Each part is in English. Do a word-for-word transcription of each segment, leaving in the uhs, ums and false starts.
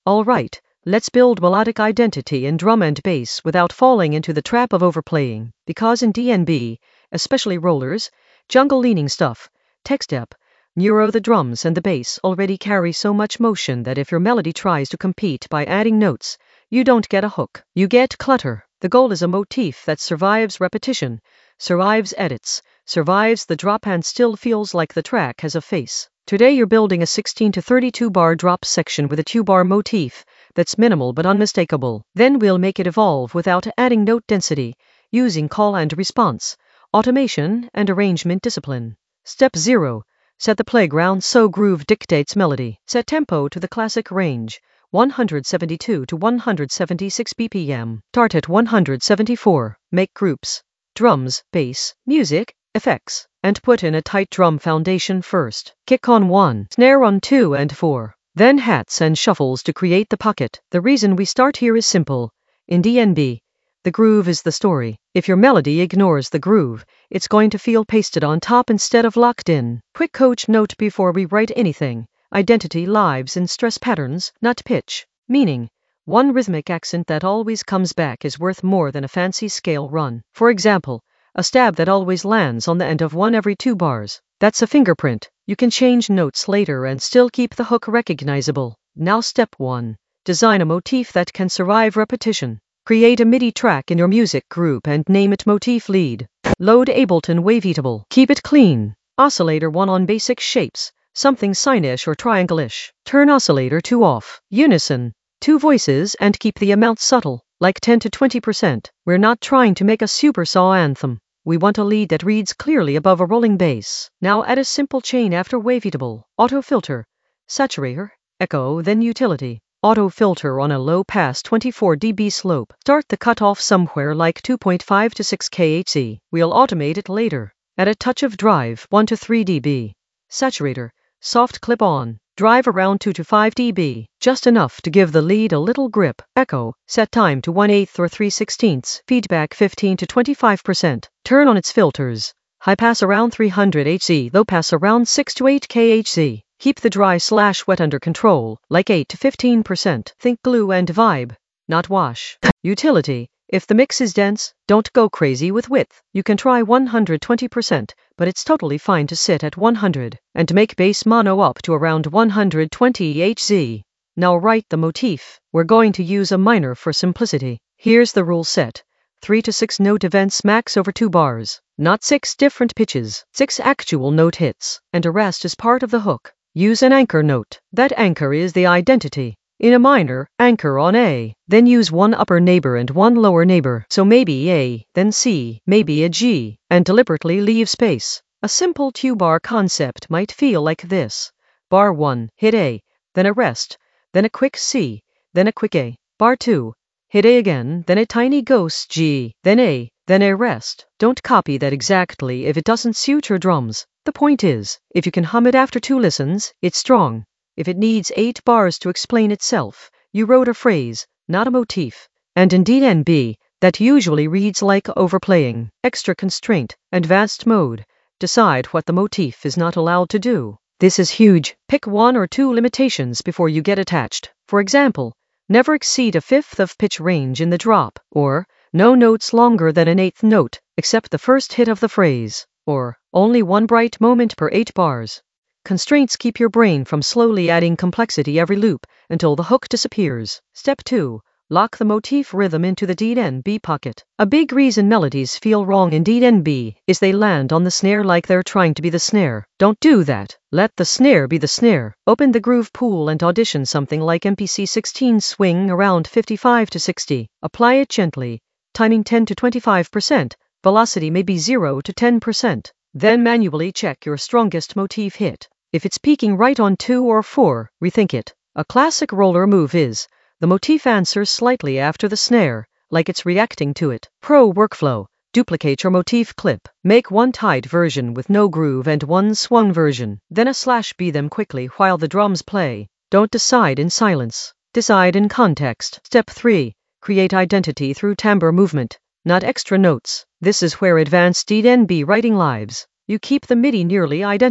Alright, let's build melodic identity in drum and bass without falling into the trap of overplaying, because in D N B, especially rollers, jungle-leaning stuff, tech-step, neuro the drums and the bass already carry so much motion that if your melody tries to compete by adding notes, you don't get a hook, you get clutter. The goal is a motif that survives repetition, survives edits, survives the drop and still feels like the track has a face. Today you're building a sixteen to thirty-two bar drop section with a two-bar motif that's minimal but unmistakable. Then we'll make it evolve without adding note density, using call and response, automation, and arrangement discipline. Step zero. Set the playground so groove dictates melody. Set tempo to the classic range, one seventy-two to one seventy-six B P M. Start at one seventy-four. Make groups, drums, bass, music, effects, and put in a tight drum foundation first. Kick on one, snare on two and four. Then hats and shuffles to create the pocket. The reason we start here is simple. In D N B, the groove is the story. If your melody ignores the groove, it's going to feel pasted on top instead of locked in. Quick coach note before we write anything. Identity lives in stress patterns, not pitch. Meaning, one rhythmic accent that always comes back is worth more than a fancy scale run. For example, a stab that always lands on the end of one every two bars. That's a fingerprint. You can change notes later and still keep the hook recognizable. Now step one. Design a motif that can survive repetition. Create a MIDI track in your music group and name it Motif Lead. Load Ableton Wavetable. Keep it clean. Oscillator one on basic shapes, something sine-ish or triangle-ish. Turn oscillator two off. Unison, two voices, and keep the amount subtle, like ten to twenty percent. We're not trying to make a super saw anthem. We want a lead that reads clearly above a rolling bass. Now add a simple chain after wavetable. Auto filter, saturator, echo, then utility. Auto filter on a low pass twenty-four decibel slope. Start the cutoff somewhere like two point five to six kilohertz. We'll automate it later. Add a touch of drive, one to three decibels. Saturator, soft clip on. Drive around two to five decibels, just enough to give the lead a little grip. Echo, set time to one eighth or three sixteenths. Feedback fifteen to twenty-five percent. Turn on its filters. High pass around three hundred hertz, low pass around six to eight kilohertz. Keep the dry slash wet under control, like eight to fifteen percent. Think glue and vibe, not wash. Utility. If the mix is dense, don't go crazy with width. You can try one hundred twenty percent, but it's totally fine to sit at one hundred, and make bass mono up to around one hundred twenty hertz. Now write the motif. We're going to use a minor for simplicity. Here's the rule set. three to six note events max over two bars. Not six different pitches. six actual note hits, and a rest is part of the hook. Use an anchor note. That anchor is the identity. In a minor, anchor on A, then use one upper neighbor and one lower neighbor. So maybe A, then C, maybe a G, and deliberately leave space. A simple two-bar concept might feel like this. Bar one, hit A, then a rest, then a quick C, then a quick A. Bar two, hit A again, then a tiny ghost G, then A, then a rest. Don't copy that exactly if it doesn't suit your drums. The point is, if you can hum it after two listens, it's strong. If it needs eight bars to explain itself, you wrote a phrase, not a motif. And in D N B, that usually reads like overplaying. Extra constraint, advanced mode. Decide what the motif is not allowed to do. This is huge. Pick one or two limitations before you get attached. For example, never exceed a fifth of pitch range in the drop, or no notes longer than an eighth note, except the first hit of the phrase, or only one bright moment per eight bars. Constraints keep your brain from slowly adding complexity every loop until the hook disappears. Step two. Lock the motif rhythm into the D N B pocket. A big reason melodies feel wrong in D N B is they land on the snare like they're trying to be the snare. Don't do that. Let the snare be the snare. Open the groove pool and audition something like M P C sixteen swing around fifty-five to sixty. Apply it gently, timing ten to twenty-five percent. Velocity may be zero to ten percent. Then manually check your strongest motif hit. If it's peaking right on two or four, rethink it. A classic roller move is, the motif answers slightly after the snare, like it's reacting to it. Pro workflow. Duplicate your motif clip. Make one tight version with no groove and one swung version. Then a slash B them quickly while the drums play. Don't decide in silence. Decide in context. Step three. Create identity through timbre movement, not extra notes. This is where advanced D N B writing lives. You keep the MIDI nearly identical,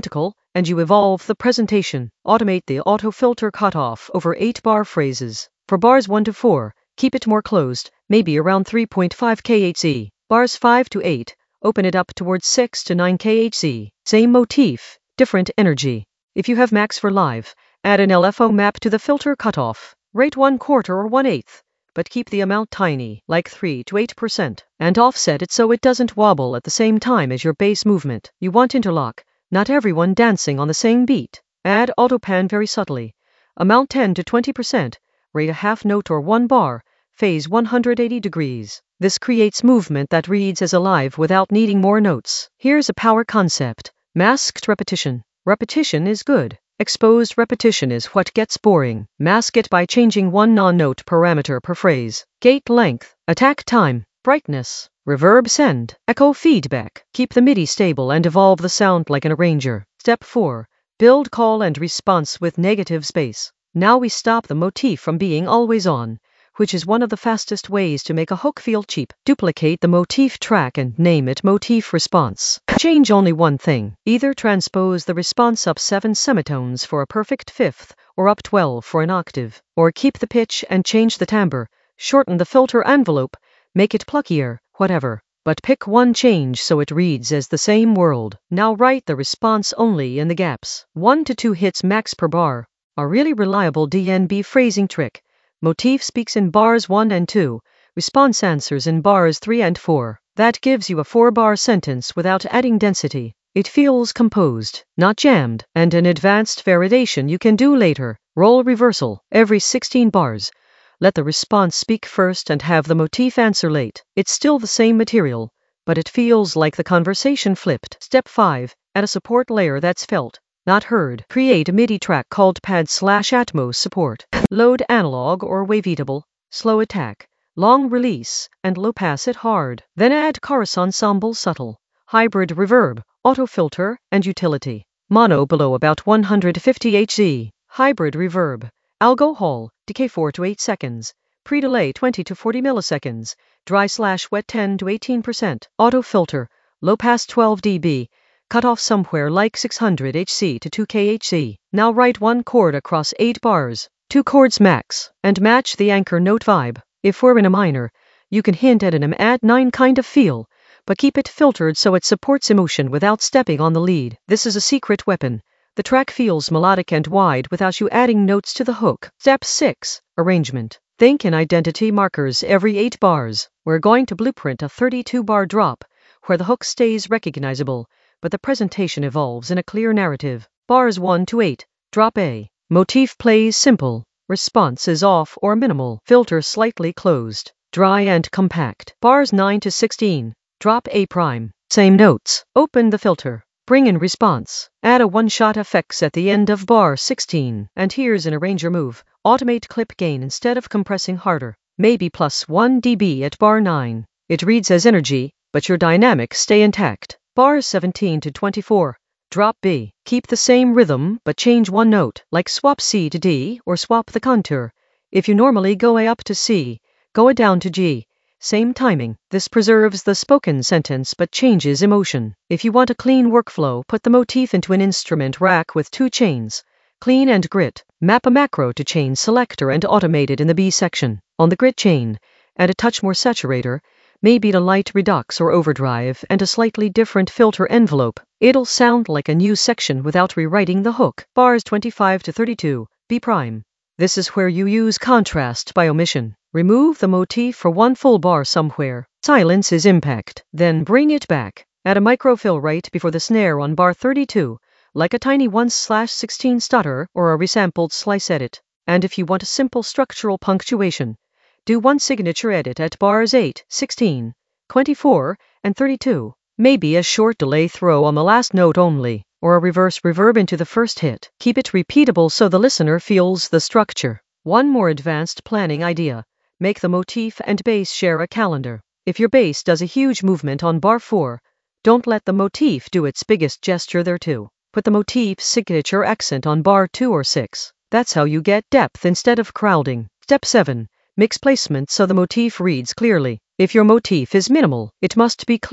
and you evolve the presentation. Automate the auto filter cutoff over eight bar phrases. For bars one to four, keep it more closed, maybe around three point five kilohertz. Bars five to eight, open it up towards six to nine kilohertz. Same motif, different energy. If you have max for live, add an L F O map to the filter cutoff. Rate one quarter or one eighth, but keep the amount tiny, like three to eight percent, and offset it so it doesn't wobble at the same time as your bass movement. You want interlock, not everyone dancing on the same beat. Add autopan very subtly. Amount ten to twenty percent. Rate a half note or one bar. Phase one hundred eighty degrees. This creates movement that reads as alive without needing more notes. Here's a power concept. Masked repetition. Repetition is good. Exposed repetition is what gets boring. Mask it by changing one non-note parameter per phrase. Gate length, attack time, brightness, reverb send, echo feedback. Keep the MIDI stable and evolve the sound like an arranger. Step four. Build call and response with negative space. Now we stop the motif from being always on, which is one of the fastest ways to make a hook feel cheap. Duplicate the motif track and name it motif response. Change only one thing. Either transpose the response up seven semitones for a perfect fifth, or up twelve for an octave, or keep the pitch and change the timbre, shorten the filter envelope, make it pluckier, whatever. But pick one change so it reads as the same world. Now write the response only in the gaps. One to two hits max per bar. A really reliable D N B phrasing trick. Motif speaks in bars one and two, response answers in bars three and four. That gives you a four-bar sentence without adding density. It feels composed, not jammed, and an advanced validation you can do later. Role reversal, every sixteen bars. Let the response speak first and have the motif answer late. It's still the same material, but it feels like the conversation flipped. Step five, add a support layer that's felt, not heard. Create a MIDI track called pad slash Atmos support. Load analog or wavetable, slow attack, long release, and low pass it hard. Then add chorus ensemble subtle, hybrid reverb, auto filter, and utility. Mono below about one hundred fifty hertz. Hybrid reverb, alcohol, decay four to eight seconds, pre-delay twenty to forty milliseconds, dry slash wet ten to eighteen percent. Auto filter, low pass twelve decibels. Cut off somewhere like six hundred hertz to two kilohertz. Now write one chord across eight bars, two chords max, and match the anchor note vibe. If we're in a minor, you can hint at an add nine kind of feel, but keep it filtered so it supports emotion without stepping on the lead. This is a secret weapon. The track feels melodic and wide without you adding notes to the hook. Step six. Arrangement. Think in identity markers every eight bars. We're going to blueprint a thirty-two bar drop, where the hook stays recognizable, but the presentation evolves in a clear narrative. Bars one to eight, drop A. Motif plays simple. Response is off or minimal. Filter slightly closed, dry and compact. Bars nine to sixteen, drop A prime. Same notes. Open the filter. Bring in response. Add a one-shot effects at the end of bar sixteen. And here's an arranger move. Automate clip gain instead of compressing harder. Maybe plus one decibel at bar nine. It reads as energy, but your dynamics stay intact. Bars seventeen to twenty-four, drop B. Keep the same rhythm but change one note, like swap C to D or swap the contour. If you normally go A up to C, go A down to G. Same timing. This preserves the spoken sentence but changes emotion. If you want a clean workflow, put the motif into an instrument rack with two chains. Clean and grit. Map a macro to chain selector and automate it in the B section. On the grit chain, add a touch more saturator, maybe a light redux or overdrive, and a slightly different filter envelope. It'll sound like a new section without rewriting the hook. Bars twenty-five to thirty-two, B prime. This is where you use contrast by omission. Remove the motif for one full bar somewhere. Silence is impact. Then bring it back. Add a microfill right before the snare on bar thirty-two, like a tiny one slash sixteen stutter or a resampled slice edit. And if you want a simple structural punctuation, do one signature edit at bars eight, sixteen, twenty-four, and thirty-two. Maybe a short delay throw on the last note only, or a reverse reverb into the first hit. Keep it repeatable so the listener feels the structure. One more advanced planning idea. Make the motif and bass share a calendar. If your bass does a huge movement on bar four, don't let the motif do its biggest gesture there too. Put the motif's signature accent on bar two or six. That's how you get depth instead of crowding. Step seven. Mix placement so the motif reads clearly. If your motif is minimal, it must be clear.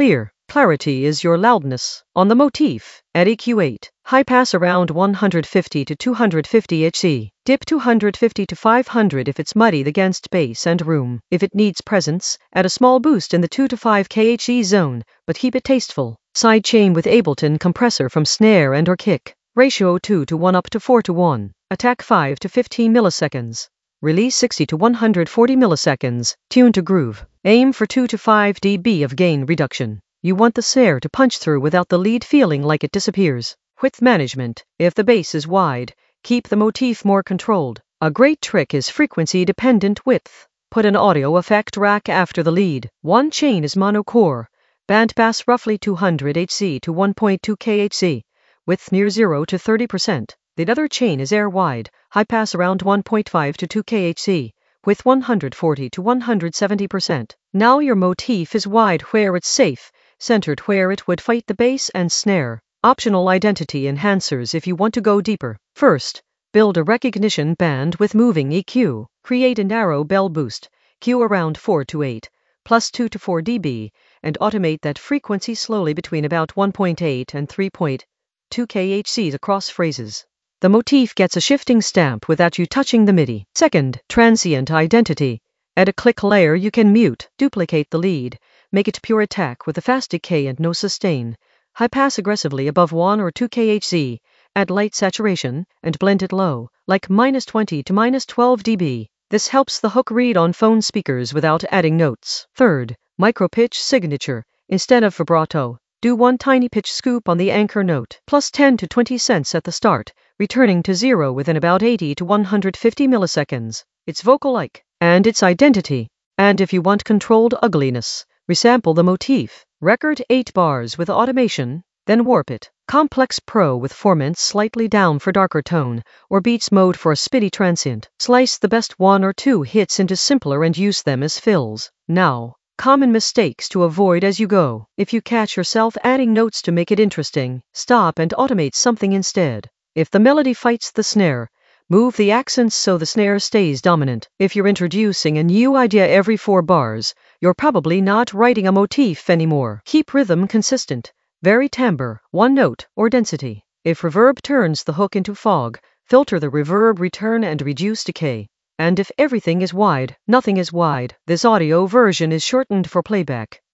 Clarity is your loudness. On the motif, at E Q eight, high pass around one hundred fifty to two hundred fifty hertz. Dip two hundred fifty to five hundred if it's muddied against bass and room. If it needs presence, add a small boost in the two to five kilohertz zone, but keep it tasteful. Sidechain with Ableton compressor from snare and or kick. Ratio two to one up to four to one. Attack five to fifteen milliseconds. Release sixty to one hundred forty milliseconds. Tune to groove. Aim for two to five decibels of gain reduction. You want the snare to punch through without the lead feeling like it disappears. Width management. If the bass is wide, keep the motif more controlled. A great trick is frequency-dependent width. Put an audio effect rack after the lead. One chain is monocore. Bandpass roughly two hundred hertz to one point two kilohertz. Width near zero to thirty percent. The other chain is air-wide. High pass around one point five to two kilohertz. With one hundred forty to one hundred seventy percent. Now your motif is wide where it's safe, centered where it would fight the bass and snare. Optional identity enhancers if you want to go deeper. First, build a recognition band with moving E Q. Create a narrow bell boost, Q around four to eight, plus two to four decibels, and automate that frequency slowly between about one point eight and three point two kilohertz across phrases. The motif gets a shifting stamp without you touching the MIDI. Second, transient identity. Add a click layer you can mute. Duplicate the lead. Make it pure attack with a fast decay and no sustain. High pass aggressively above one or two kilohertz. Add light saturation and blend it low, like minus twenty to minus twelve decibels. This helps the hook read on phone speakers without adding notes. Third, micro pitch signature. Instead of vibrato, do one tiny pitch scoop on the anchor note, plus ten to twenty cents at the start, returning to zero within about eighty to one hundred fifty milliseconds. It's vocal-like, and its identity. And if you want controlled ugliness, resample the motif. Record eight bars with automation, then warp it. Complex Pro with formants slightly down for darker tone, or Beats mode for a spitty transient. Slice the best one or two hits into simpler and use them as fills. Now, common mistakes to avoid as you go. If you catch yourself adding notes to make it interesting, stop and automate something instead. If the melody fights the snare, move the accents so the snare stays dominant. If you're introducing a new idea every four bars, you're probably not writing a motif anymore. Keep rhythm consistent. Vary timbre, one note, or density. If reverb turns the hook into fog, filter the reverb return and reduce decay. And if everything is wide, nothing is wide. This audio version is shortened for playback.